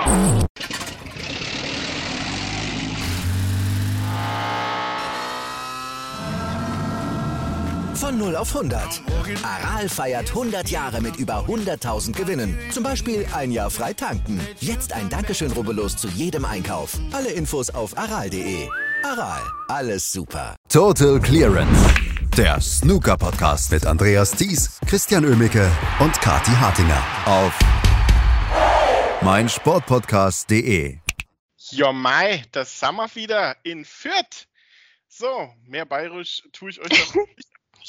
Von 0 auf 100. Aral feiert 100 Jahre mit über 100.000 Gewinnen. Zum Beispiel ein Jahr frei tanken. Jetzt ein Dankeschön, rubbellos zu jedem Einkauf. Alle Infos auf aral.de. Aral, alles super. Total Clearance. Der Snooker-Podcast mit Andreas Thies, Christian Oemicke und Kathi Hartinger auf meinsportpodcast.de. Ja, Mai, das sind wir wieder in Fürth. So, mehr bayerisch tue ich euch dann nicht.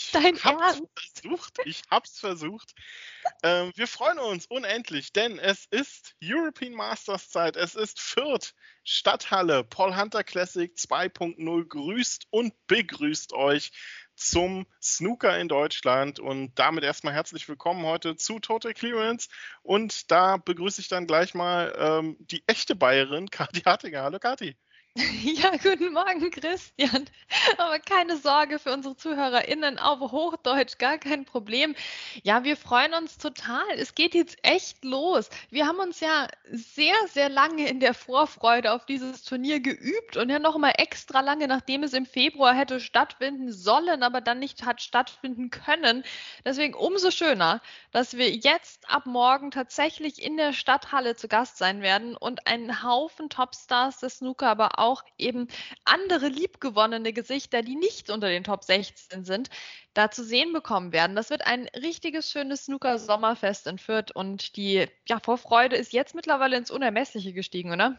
Ich hab's versucht. Wir freuen uns unendlich, denn es ist European Masters Zeit. Es ist Fürth, Stadthalle. Paul Hunter Classic 2.0 grüßt und begrüßt euch zum Snooker in Deutschland. Und damit erstmal herzlich willkommen heute zu Total Clearance. Und da begrüße ich dann gleich mal die echte Bayerin, Kathi Hartinger. Hallo Kathi. Ja, guten Morgen, Christian. Aber keine Sorge für unsere ZuhörerInnen auf Hochdeutsch, gar kein Problem. Ja, wir freuen uns total. Es geht jetzt echt los. Wir haben uns ja sehr, sehr lange in der Vorfreude auf dieses Turnier geübt und ja nochmal extra lange, nachdem es im Februar hätte stattfinden sollen, aber dann nicht hat stattfinden können. Deswegen umso schöner, dass wir jetzt ab morgen tatsächlich in der Stadthalle zu Gast sein werden und einen Haufen Topstars des Snooker, aber auch eben andere liebgewonnene Gesichter, die nicht unter den Top 16 sind, da zu sehen bekommen werden. Das wird ein richtiges schönes Snooker-Sommerfest in Fürth und die Vorfreude ist jetzt mittlerweile ins Unermessliche gestiegen, oder?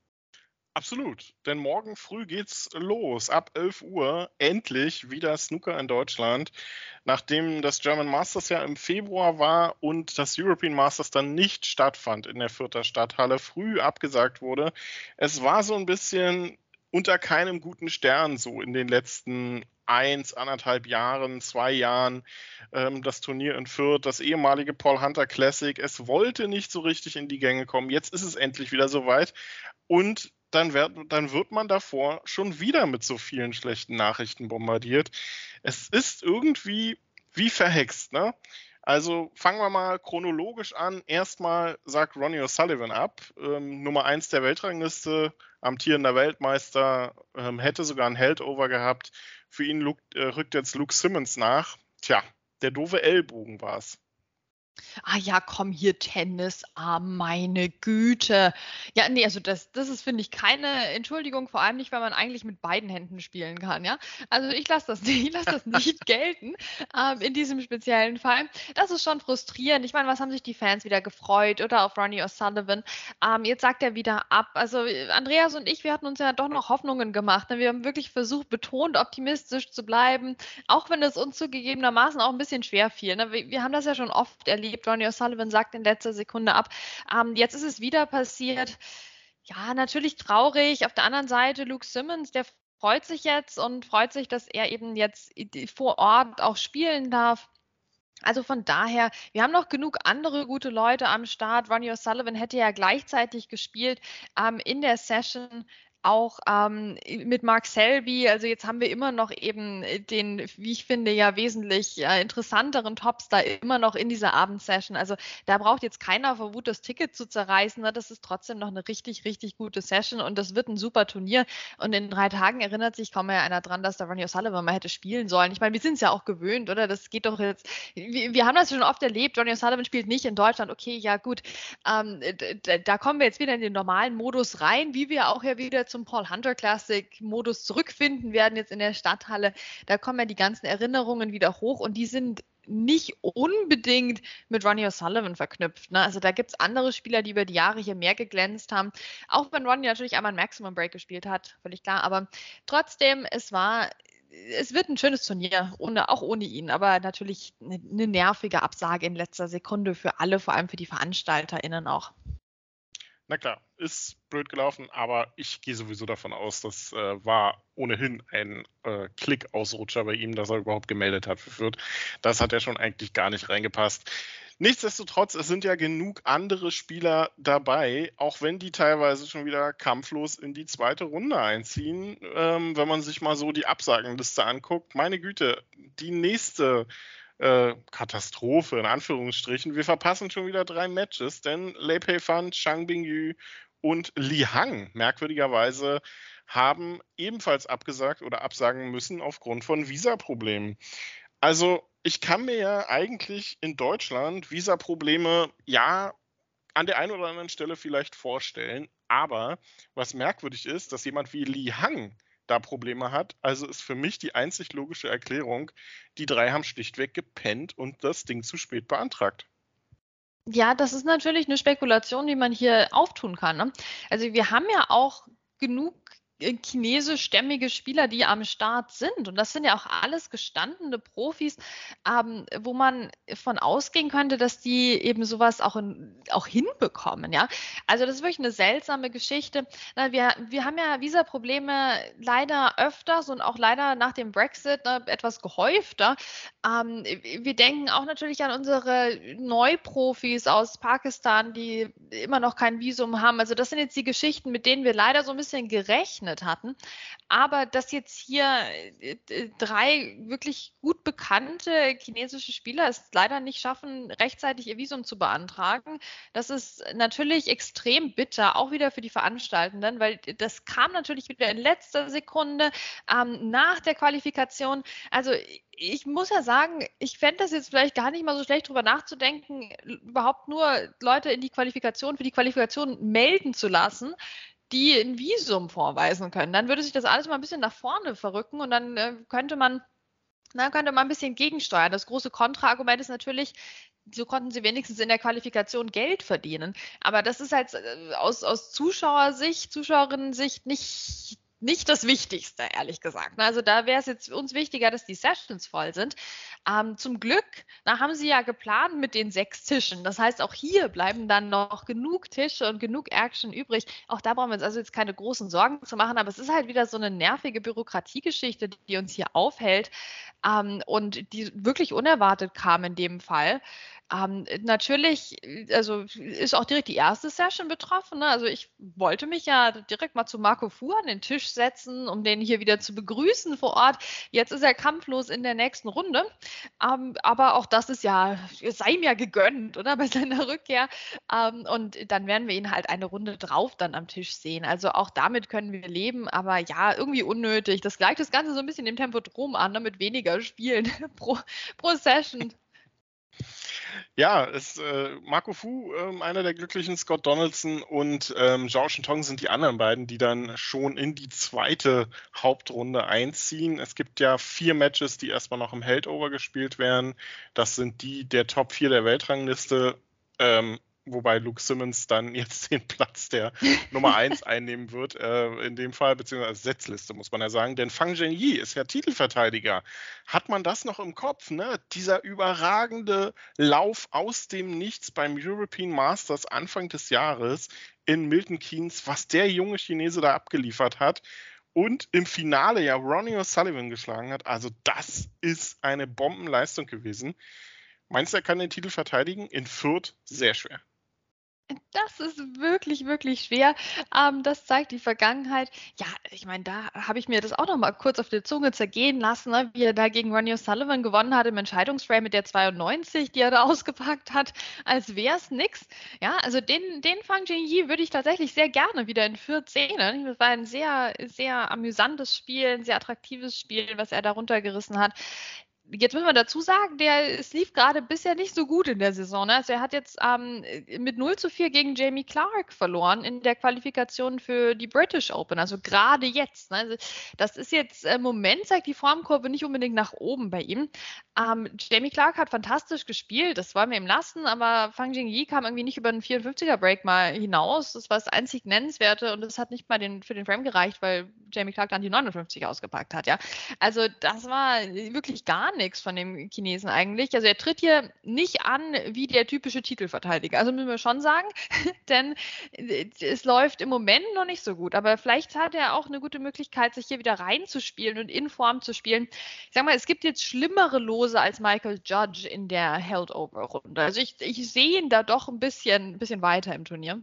Absolut, denn morgen früh geht's los, ab 11 Uhr, endlich wieder Snooker in Deutschland. Nachdem das German Masters ja im Februar war und das European Masters dann nicht stattfand in der Fürther Stadthalle, früh abgesagt wurde. Es war so ein bisschen unter keinem guten Stern so in den letzten 1,5 Jahren, 2 Jahren das Turnier in Fürth, das ehemalige Paul Hunter Classic. Es wollte nicht so richtig in die Gänge kommen. Jetzt ist es endlich wieder soweit und dann wird man davor schon wieder mit so vielen schlechten Nachrichten bombardiert. Es ist irgendwie wie verhext, ne? Also fangen wir mal chronologisch an. Erstmal sagt Ronnie O'Sullivan ab. Nummer 1 der Weltrangliste, amtierender Weltmeister, hätte sogar ein Heldover gehabt. Für ihn rückt jetzt Luke Simmons nach. Tja, der doofe Ellbogen war es. Ah ja, komm hier, Tennis, meine Güte. Ja, nee, also das ist, finde ich, keine Entschuldigung, vor allem nicht, weil man eigentlich mit beiden Händen spielen kann, ja. Also ich lasse das nicht gelten in diesem speziellen Fall. Das ist schon frustrierend. Ich meine, was haben sich die Fans wieder gefreut oder auf Ronnie O'Sullivan? Jetzt sagt er wieder ab. Also Andreas und ich, wir hatten uns ja doch noch Hoffnungen gemacht. Ne? Wir haben wirklich versucht, betont optimistisch zu bleiben, auch wenn es uns zugegebenermaßen auch ein bisschen schwer fiel. Ne? Wir haben das ja schon oft erlebt. Ronnie O'Sullivan sagt in letzter Sekunde ab. Jetzt ist es wieder passiert. Ja, natürlich traurig. Auf der anderen Seite Luke Simmons, der freut sich jetzt und freut sich, dass er eben jetzt vor Ort auch spielen darf. Also von daher, wir haben noch genug andere gute Leute am Start. Ronnie O'Sullivan hätte ja gleichzeitig gespielt in der Session auch mit Mark Selby. Also jetzt haben wir immer noch eben den, wie ich finde, ja wesentlich interessanteren Topstar immer noch in dieser Abendsession. Also da braucht jetzt keiner vor Wut das Ticket zu zerreißen. Ne? Das ist trotzdem noch eine richtig, richtig gute Session und das wird ein super Turnier. Und in 3 Tagen erinnert sich kaum mehr einer dran, dass da Ronnie O'Sullivan mal hätte spielen sollen. Ich meine, wir sind es ja auch gewöhnt, oder? Das geht doch jetzt, wir haben das schon oft erlebt. Ronnie O'Sullivan spielt nicht in Deutschland. Okay, ja gut. Da kommen wir jetzt wieder in den normalen Modus rein, wie wir auch ja wieder zum Paul Hunter Classic Modus zurückfinden werden jetzt in der Stadthalle. Da kommen ja die ganzen Erinnerungen wieder hoch und die sind nicht unbedingt mit Ronnie O'Sullivan verknüpft. Ne? Also da gibt es andere Spieler, die über die Jahre hier mehr geglänzt haben. Auch wenn Ronnie natürlich einmal ein Maximum Break gespielt hat, völlig klar. Aber trotzdem, es wird ein schönes Turnier, auch ohne ihn. Aber natürlich eine nervige Absage in letzter Sekunde für alle, vor allem für die VeranstalterInnen auch. Na klar, ist blöd gelaufen, aber ich gehe sowieso davon aus, das war ohnehin ein Klick-Ausrutscher bei ihm, dass er überhaupt gemeldet hat für Fürth. Das hat ja schon eigentlich gar nicht reingepasst. Nichtsdestotrotz, es sind ja genug andere Spieler dabei, auch wenn die teilweise schon wieder kampflos in die zweite Runde einziehen. Wenn man sich mal so die Absagenliste anguckt, meine Güte, die nächste Katastrophe, in Anführungsstrichen. Wir verpassen schon wieder 3 Matches, denn Lei Pei Fan, Zhang Bingyu und Li Hang, merkwürdigerweise, haben ebenfalls abgesagt oder absagen müssen aufgrund von Visaproblemen. Also ich kann mir ja eigentlich in Deutschland Visaprobleme, ja, an der einen oder anderen Stelle vielleicht vorstellen, aber was merkwürdig ist, dass jemand wie Li Hang da Probleme hat, also ist für mich die einzig logische Erklärung, die drei haben schlichtweg gepennt und das Ding zu spät beantragt. Ja, das ist natürlich eine Spekulation, die man hier auftun kann, ne? Also, wir haben ja auch genug, chinesischstämmige Spieler, die am Start sind. Und das sind ja auch alles gestandene Profis, wo man von ausgehen könnte, dass die eben sowas auch hinbekommen, ja? Also, das ist wirklich eine seltsame Geschichte. Na, wir haben ja Visaprobleme leider öfters und auch leider nach dem Brexit, ne, etwas gehäufter. Wir denken auch natürlich an unsere Neuprofis aus Pakistan, die immer noch kein Visum haben. Also das sind jetzt die Geschichten, mit denen wir leider so ein bisschen gerechnet hatten. Aber dass jetzt hier 3 wirklich gut bekannte chinesische Spieler es leider nicht schaffen, rechtzeitig ihr Visum zu beantragen, das ist natürlich extrem bitter, auch wieder für die Veranstaltenden, weil das kam natürlich wieder in letzter Sekunde nach der Qualifikation. Also ich muss ja sagen, ich fände das jetzt vielleicht gar nicht mal so schlecht, drüber nachzudenken, überhaupt nur Leute für die Qualifikation melden zu lassen, die ein Visum vorweisen können. Dann würde sich das alles mal ein bisschen nach vorne verrücken und dann könnte man ein bisschen gegensteuern. Das große Kontraargument ist natürlich, so konnten sie wenigstens in der Qualifikation Geld verdienen. Aber das ist halt aus Zuschauerinnensicht nicht das Wichtigste, ehrlich gesagt. Also da wäre es jetzt uns wichtiger, dass die Sessions voll sind. Zum Glück haben sie ja geplant mit den 6 Tischen. Das heißt, auch hier bleiben dann noch genug Tische und genug Action übrig. Auch da brauchen wir uns also jetzt keine großen Sorgen zu machen. Aber es ist halt wieder so eine nervige Bürokratiegeschichte, die uns hier aufhält und die wirklich unerwartet kam in dem Fall. Natürlich, also ist auch direkt die erste Session betroffen. Ne? Also ich wollte mich ja direkt mal zu Marco Fu an den Tisch setzen, um den hier wieder zu begrüßen vor Ort. Jetzt ist er kampflos in der nächsten Runde. Aber auch das ist ja, sei ihm ja gegönnt, oder? Bei seiner Rückkehr. Und dann werden wir ihn halt eine Runde drauf dann am Tisch sehen. Also auch damit können wir leben, aber ja, irgendwie unnötig. Das gleicht das Ganze so ein bisschen dem Tempodrom an, ne? Mit weniger Spielen pro Session. Ja, Marco Fu, einer der glücklichen, Scott Donaldson und Zhao Shintong sind die anderen beiden, die dann schon in die zweite Hauptrunde einziehen. Es gibt ja 4 Matches, die erstmal noch im Heldover gespielt werden. Das sind die der Top 4 der Weltrangliste, wobei Luke Simmons dann jetzt den Platz der Nummer 1 einnehmen wird, in dem Fall, beziehungsweise Setzliste, muss man ja sagen, denn Fang Zhenyi ist ja Titelverteidiger. Hat man das noch im Kopf, ne? Dieser überragende Lauf aus dem Nichts beim European Masters Anfang des Jahres in Milton Keynes, was der junge Chinese da abgeliefert hat und im Finale ja Ronnie O'Sullivan geschlagen hat. Also das ist eine Bombenleistung gewesen. Meinst du, er kann den Titel verteidigen? In Fürth sehr schwer. Das ist wirklich, wirklich schwer. Das zeigt die Vergangenheit. Ja, ich meine, da habe ich mir das auch noch mal kurz auf der Zunge zergehen lassen, ne? Wie er da gegen Ronnie O'Sullivan gewonnen hat im Entscheidungsframe mit der 92, die er da ausgepackt hat, als wäre es nix. Ja, also den Fang Zhenyi würde ich tatsächlich sehr gerne wieder in Fürth sehen. Ne? Das war ein sehr, sehr amüsantes Spiel, ein sehr attraktives Spiel, was er da runtergerissen hat. Jetzt müssen wir dazu sagen, es lief gerade bisher nicht so gut in der Saison. Ne? Also er hat jetzt mit 0:4 gegen Jamie Clark verloren in der Qualifikation für die British Open. Also gerade jetzt. Ne? Also das ist jetzt im Moment, zeigt die Formkurve nicht unbedingt nach oben bei ihm. Jamie Clark hat fantastisch gespielt, das wollen wir ihm lassen, aber Fang Zhenyi kam irgendwie nicht über den 54er-Break mal hinaus. Das war das einzig Nennenswerte und es hat nicht mal für den Frame gereicht, weil Jamie Clark dann die 59 ausgepackt hat. Ja? Also das war wirklich gar nichts von dem Chinesen eigentlich. Also er tritt hier nicht an wie der typische Titelverteidiger. Also müssen wir schon sagen, denn es läuft im Moment noch nicht so gut. Aber vielleicht hat er auch eine gute Möglichkeit, sich hier wieder reinzuspielen und in Form zu spielen. Ich sag mal, es gibt jetzt schlimmere Lose als Michael Judge in der Held-Over-Runde. Also ich sehe ihn da doch ein bisschen weiter im Turnier.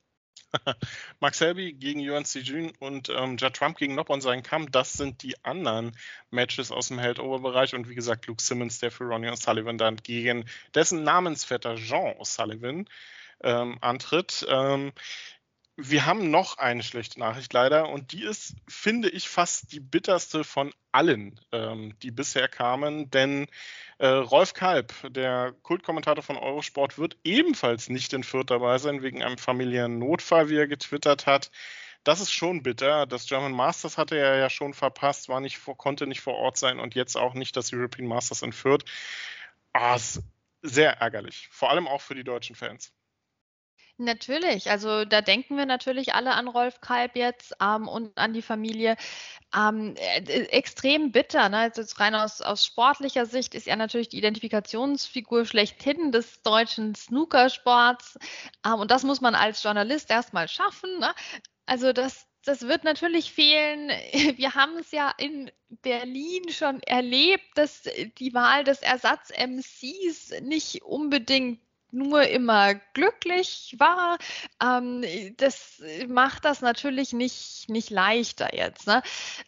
Mark Selby gegen Yuan Sijun und Judd Trump gegen Noppon seinen Kamm, das sind die anderen Matches aus dem Held-Over-Bereich und wie gesagt Luke Simmons, der für Ronnie O'Sullivan dann gegen dessen Namensvetter Jean O'Sullivan antritt. Wir haben noch eine schlechte Nachricht leider und die ist, finde ich, fast die bitterste von allen, die bisher kamen, denn Rolf Kalb, der Kultkommentator von Eurosport, wird ebenfalls nicht in Fürth dabei sein, wegen einem familiären Notfall, wie er getwittert hat. Das ist schon bitter. Das German Masters hatte er ja schon verpasst, konnte nicht vor Ort sein und jetzt auch nicht das European Masters in Fürth. Ist sehr ärgerlich, vor allem auch für die deutschen Fans. Natürlich, also da denken wir natürlich alle an Rolf Kalb jetzt und an die Familie. Extrem bitter, ne? Also jetzt rein aus sportlicher Sicht ist er natürlich die Identifikationsfigur schlechthin des deutschen Snookersports. Und das muss man als Journalist erstmal schaffen. Ne? Also das wird natürlich fehlen. Wir haben es ja in Berlin schon erlebt, dass die Wahl des Ersatz-MCs nicht unbedingt nur immer glücklich war. Das macht das natürlich nicht leichter jetzt. Ne?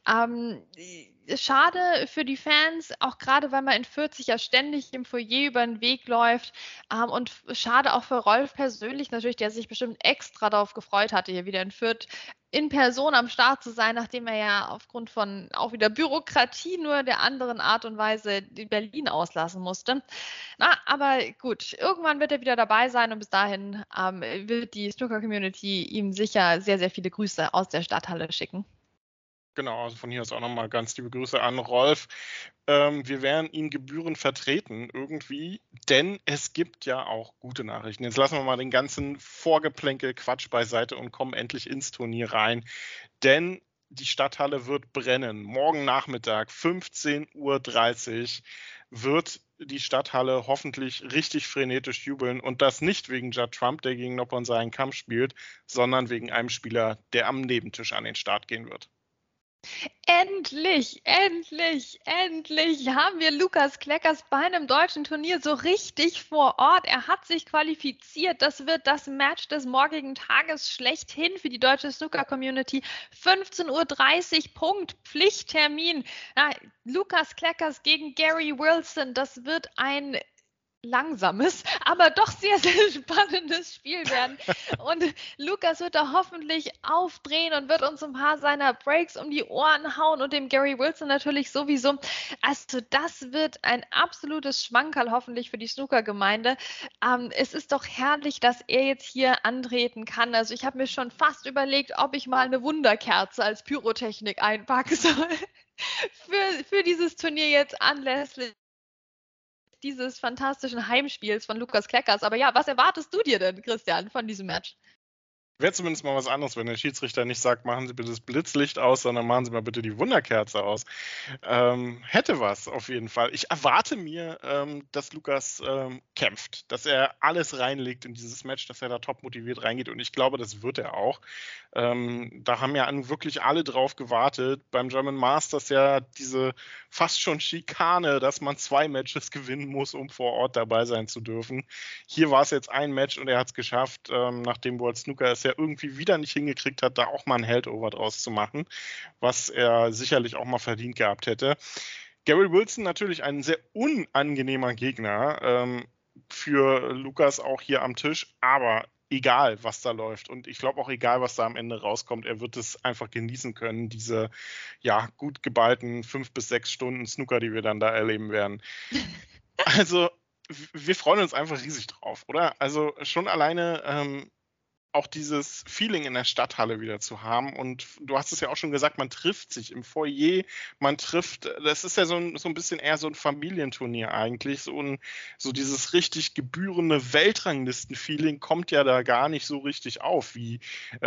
Schade für die Fans, auch gerade weil man in 40 ja ständig im Foyer über den Weg läuft. Und schade auch für Rolf persönlich natürlich, der sich bestimmt extra darauf gefreut hatte, hier wieder in Fürth in Person am Start zu sein, nachdem er ja aufgrund von auch wieder Bürokratie nur der anderen Art und Weise Berlin auslassen musste. Na, aber gut, irgendwann wird er wieder dabei sein und bis dahin wird die Snooker-Community ihm sicher sehr, sehr viele Grüße aus der Stadthalle schicken. Genau, also von hier aus auch nochmal ganz liebe Grüße an Rolf. Wir werden ihn gebührend vertreten irgendwie, denn es gibt ja auch gute Nachrichten. Jetzt lassen wir mal den ganzen Vorgeplänkel-Quatsch beiseite und kommen endlich ins Turnier rein, denn die Stadthalle wird brennen. Morgen Nachmittag, 15:30 Uhr, wird die Stadthalle hoffentlich richtig frenetisch jubeln und das nicht wegen Judd Trump, der gegen Noppon einen Kampf spielt, sondern wegen einem Spieler, der am Nebentisch an den Start gehen wird. Endlich haben wir Lukas Kleckers bei einem deutschen Turnier so richtig vor Ort. Er hat sich qualifiziert. Das wird das Match des morgigen Tages schlechthin für die deutsche Snooker-Community. 15:30 Uhr, Punkt, Pflichttermin. Lukas Kleckers gegen Gary Wilson. Das wird ein langsames, aber doch sehr, sehr spannendes Spiel werden. Und Lukas wird da hoffentlich aufdrehen und wird uns ein paar seiner Breaks um die Ohren hauen und dem Gary Wilson natürlich sowieso. Also das wird ein absolutes Schmankerl hoffentlich für die Snooker-Gemeinde. Es ist doch herrlich, dass er jetzt hier antreten kann. Also ich habe mir schon fast überlegt, ob ich mal eine Wunderkerze als Pyrotechnik einpacken soll für dieses Turnier jetzt anlässlich dieses fantastischen Heimspiels von Lukas Kleckers. Aber ja, was erwartest du dir denn, Christian, von diesem Match? Wäre zumindest mal was anderes, wenn der Schiedsrichter nicht sagt, machen Sie bitte das Blitzlicht aus, sondern machen Sie mal bitte die Wunderkerze aus. Hätte was auf jeden Fall. Ich erwarte mir, dass Lukas kämpft, dass er alles reinlegt in dieses Match, dass er da top motiviert reingeht und ich glaube, das wird er auch. Da haben ja wirklich alle drauf gewartet. Beim German Masters ja diese fast schon Schikane, dass man 2 Matches gewinnen muss, um vor Ort dabei sein zu dürfen. Hier war es jetzt ein Match und er hat es geschafft, nachdem World Snooker es ja irgendwie wieder nicht hingekriegt hat, da auch mal ein Heldover draus zu machen, was er sicherlich auch mal verdient gehabt hätte. Gary Wilson natürlich ein sehr unangenehmer Gegner für Lukas auch hier am Tisch, aber egal, was da läuft und ich glaube auch egal, was da am Ende rauskommt, er wird es einfach genießen können, diese gut geballten 5 bis 6 Stunden Snooker, die wir dann da erleben werden. Also wir freuen uns einfach riesig drauf, oder? Also schon alleine auch dieses Feeling in der Stadthalle wieder zu haben. Und du hast es ja auch schon gesagt, man trifft sich im Foyer, das ist ja so ein bisschen eher so ein Familienturnier eigentlich. So dieses richtig gebührende Weltranglisten-Feeling kommt ja da gar nicht so richtig auf, wie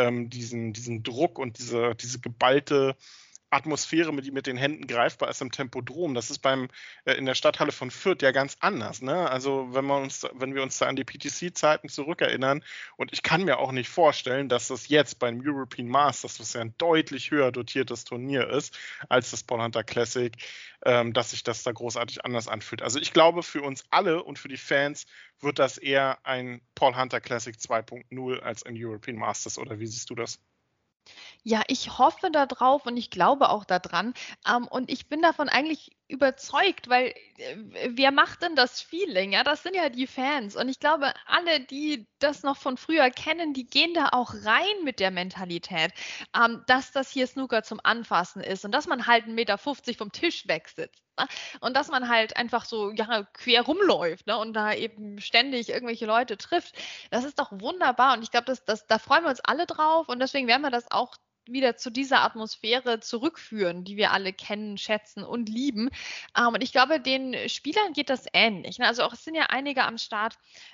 diesen Druck und diese geballte Atmosphäre, die mit den Händen greifbar ist im Tempodrom. Das ist in der Stadthalle von Fürth ja ganz anders. Ne? Also wenn wir uns da an die PTC-Zeiten zurückerinnern und ich kann mir auch nicht vorstellen, dass das jetzt beim European Masters, was ja ein deutlich höher dotiertes Turnier ist als das Paul Hunter Classic, dass sich das da großartig anders anfühlt. Also ich glaube, für uns alle und für die Fans wird das eher ein Paul Hunter Classic 2.0 als ein European Masters. Oder wie siehst du das? Ja, ich hoffe da drauf und ich glaube auch daran. Und ich bin davon eigentlich überzeugt, weil wer macht denn das Feeling? Ja, das sind ja die Fans. Und ich glaube, alle, die das noch von früher kennen, die gehen da auch rein mit der Mentalität, dass das hier Snooker zum Anfassen ist und dass man halt 1,50 Meter vom Tisch wegsitzt. Ne? Und dass man halt einfach so quer rumläuft, ne? Und da eben ständig irgendwelche Leute trifft. Das ist doch wunderbar. Und ich glaube, da freuen wir uns alle drauf. Und deswegen werden wir das auch wieder zu dieser Atmosphäre zurückführen, die wir alle kennen, schätzen und lieben. Und ich glaube, den Spielern geht das ähnlich. Ne? Also auch es sind ja einige am Start,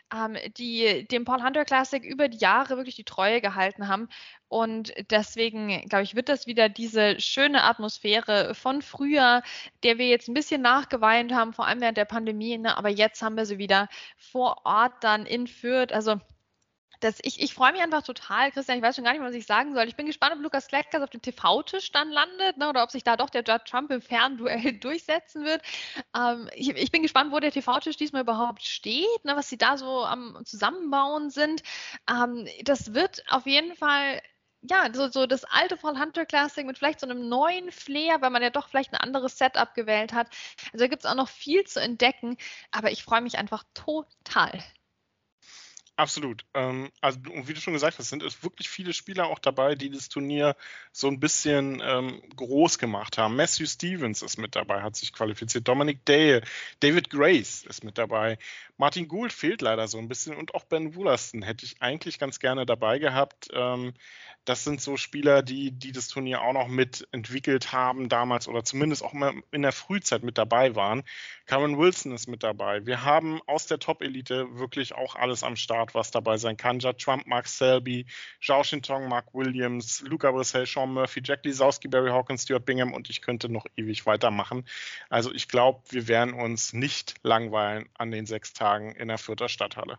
die dem Paul Hunter Classic über die Jahre wirklich die Treue gehalten haben. Und deswegen, glaube ich, wird das wieder diese schöne Atmosphäre von früher, der wir jetzt ein bisschen nachgeweint haben, vor allem während der Pandemie. Ne? Aber jetzt haben wir sie wieder vor Ort dann in Fürth. Also ich freue mich einfach total, Christian, ich weiß schon gar nicht mehr, was ich sagen soll. Ich bin gespannt, ob Lukas Kleckers auf dem TV-Tisch dann landet, ne, oder ob sich da doch der Judd Trump im Fernduell durchsetzen wird. Ich bin gespannt, wo der TV-Tisch diesmal überhaupt steht, ne, was sie da so am Zusammenbauen sind. Das wird auf jeden Fall so das alte Paul Hunter Classic mit vielleicht so einem neuen Flair, weil man ja doch vielleicht ein anderes Setup gewählt hat. Also da gibt es auch noch viel zu entdecken, aber ich freue mich einfach total. Absolut. Also, und wie du schon gesagt hast, sind es wirklich viele Spieler auch dabei, die das Turnier so ein bisschen groß gemacht haben. Matthew Stevens ist mit dabei, hat sich qualifiziert. Dominic Dale, David Grace ist mit dabei. Martin Gould fehlt leider so ein bisschen und auch Ben Wollaston hätte ich eigentlich ganz gerne dabei gehabt. Das sind so Spieler, die das Turnier auch noch mitentwickelt haben damals oder zumindest auch mal in der Frühzeit mit dabei waren. Cameron Wilson ist mit dabei. Wir haben aus der Top-Elite wirklich auch alles am Start, was dabei sein kann. Judd Trump, Mark Selby, Zhao Shintong, Mark Williams, Luca Brissell, Sean Murphy, Jack Lisowski, Barry Hawkins, Stuart Bingham und ich könnte noch ewig weitermachen. Also ich glaube, wir werden uns nicht langweilen an den 6 Tagen in der Fürther Stadthalle.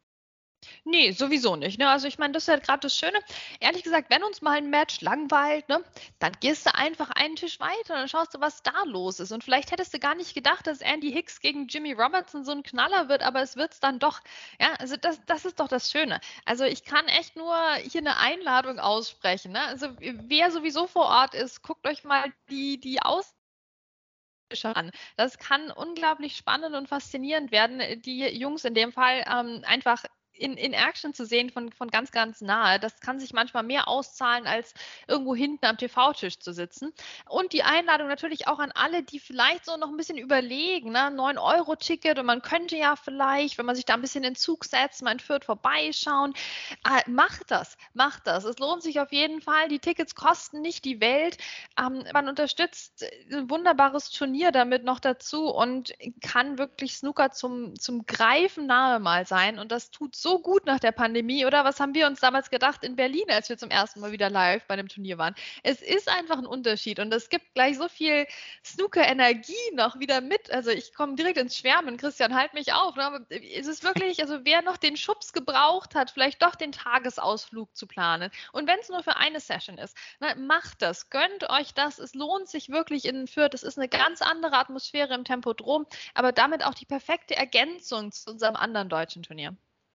Nee, sowieso nicht. Ne? Also ich meine, das ist ja gerade das Schöne. Ehrlich gesagt, wenn uns mal ein Match langweilt, ne, dann gehst du einfach einen Tisch weiter und dann schaust du, was da los ist. Und vielleicht hättest du gar nicht gedacht, dass Andy Hicks gegen Jimmy Robertson so ein Knaller wird, aber es wird es dann doch. Ja, also das ist doch das Schöne. Also ich kann echt nur hier eine Einladung aussprechen. Ne? Also wer sowieso vor Ort ist, guckt euch mal die aus an. Das kann unglaublich spannend und faszinierend werden, die Jungs in dem Fall einfach in Action zu sehen von ganz, ganz nahe. Das kann sich manchmal mehr auszahlen, als irgendwo hinten am TV-Tisch zu sitzen. Und die Einladung natürlich auch an alle, die vielleicht so noch ein bisschen überlegen, ne? 9-Euro-Ticket und man könnte ja vielleicht, wenn man sich da ein bisschen in Zug setzt, mal in Fürth vorbeischauen. Macht das. Es lohnt sich auf jeden Fall. Die Tickets kosten nicht die Welt. Man unterstützt ein wunderbares Turnier damit noch dazu und kann wirklich Snooker zum Greifen nahe mal sein. Und das tut so gut nach der Pandemie, oder? Was haben wir uns damals gedacht in Berlin, als wir zum ersten Mal wieder live bei einem Turnier waren? Es ist einfach ein Unterschied und es gibt gleich so viel Snooker-Energie noch wieder mit. Also ich komme direkt ins Schwärmen. Christian, halt mich auf. Ne? Aber es ist wirklich, also wer noch den Schubs gebraucht hat, vielleicht doch den Tagesausflug zu planen. Und wenn es nur für eine Session ist, ne, macht das, gönnt euch das. Es lohnt sich wirklich in Fürth. Es ist eine ganz andere Atmosphäre im Tempodrom, aber damit auch die perfekte Ergänzung zu unserem anderen deutschen Turnier.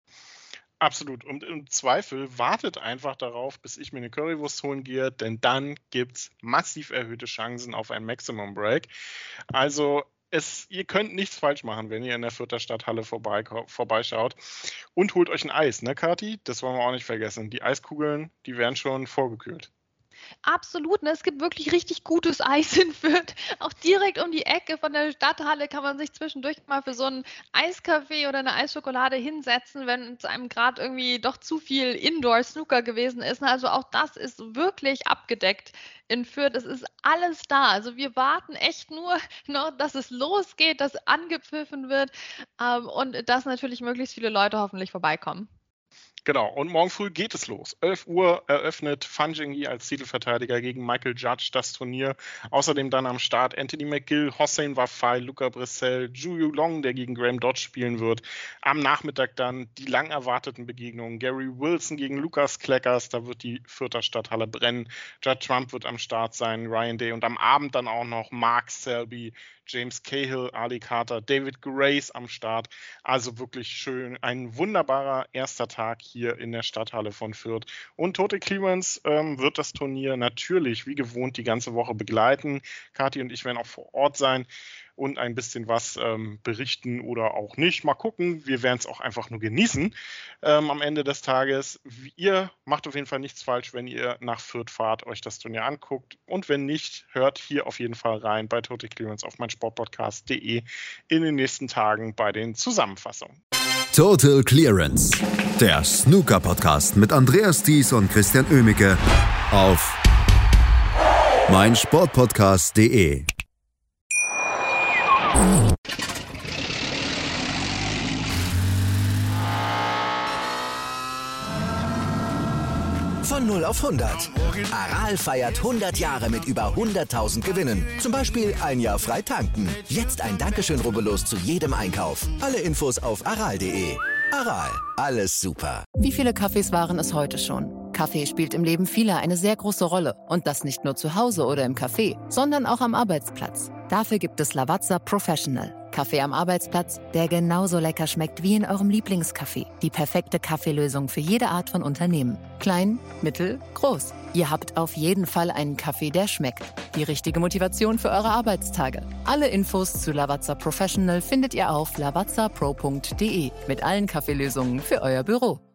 Absolut. Und im Zweifel wartet einfach darauf, bis ich mir eine Currywurst holen gehe, denn dann gibt es massiv erhöhte Chancen auf ein Maximum Break. Also ihr könnt nichts falsch machen, wenn ihr in der Fürther Stadthalle vorbeischaut. Und holt euch ein Eis, ne Kathi? Das wollen wir auch nicht vergessen. Die Eiskugeln, die werden schon vorgekühlt. Absolut, ne? Es gibt wirklich richtig gutes Eis in Fürth. Auch direkt um die Ecke von der Stadthalle kann man sich zwischendurch mal für so einen Eiskaffee oder eine Eisschokolade hinsetzen, wenn es einem gerade irgendwie doch zu viel Indoor-Snooker gewesen ist. Also auch das ist wirklich abgedeckt in Fürth. Es ist alles da. Also wir warten echt nur noch, dass es losgeht, dass angepfiffen wird und dass natürlich möglichst viele Leute hoffentlich vorbeikommen. Genau, und morgen früh geht es los. 11 Uhr eröffnet Fan Zhengyi als Titelverteidiger gegen Michael Judge das Turnier. Außerdem dann am Start Anthony McGill, Hossein Wafai, Luca Brissell, Zhu Yulong, der gegen Graham Dodge spielen wird. Am Nachmittag dann die lang erwarteten Begegnungen. Gary Wilson gegen Lukas Kleckers, da wird die Fürther Stadthalle brennen. Judd Trump wird am Start sein, Ryan Day und am Abend dann auch noch Mark Selby, James Cahill, Ali Carter, David Grace am Start. Also wirklich schön, ein wunderbarer erster Tag hier in der Stadthalle von Fürth. Und Tote Clemens wird das Turnier natürlich wie gewohnt die ganze Woche begleiten. Kathi und ich werden auch vor Ort sein. und ein bisschen was berichten oder auch nicht. Mal gucken, wir werden es auch einfach nur genießen am Ende des Tages. Ihr macht auf jeden Fall nichts falsch, wenn ihr nach Fürth fahrt, euch das Turnier anguckt. Und wenn nicht, hört hier auf jeden Fall rein bei Total Clearance auf meinsportpodcast.de in den nächsten Tagen bei den Zusammenfassungen. Total Clearance, der Snooker-Podcast mit Andreas Thies und Christian Oemicke auf meinsportpodcast.de. Von 0 auf 100. Aral feiert 100 Jahre mit über 100.000 Gewinnen. Zum Beispiel ein Jahr frei tanken. Jetzt ein Dankeschön, rubbellos zu jedem Einkauf. Alle Infos auf aral.de. Aral, alles super. Wie viele Kaffees waren es heute schon? Kaffee spielt im Leben vieler eine sehr große Rolle. Und das nicht nur zu Hause oder im Café, sondern auch am Arbeitsplatz. Dafür gibt es Lavazza Professional. Kaffee am Arbeitsplatz, der genauso lecker schmeckt wie in eurem Lieblingscafé. Die perfekte Kaffeelösung für jede Art von Unternehmen. Klein, mittel, groß. Ihr habt auf jeden Fall einen Kaffee, der schmeckt. Die richtige Motivation für eure Arbeitstage. Alle Infos zu Lavazza Professional findet ihr auf lavazzapro.de mit allen Kaffeelösungen für euer Büro.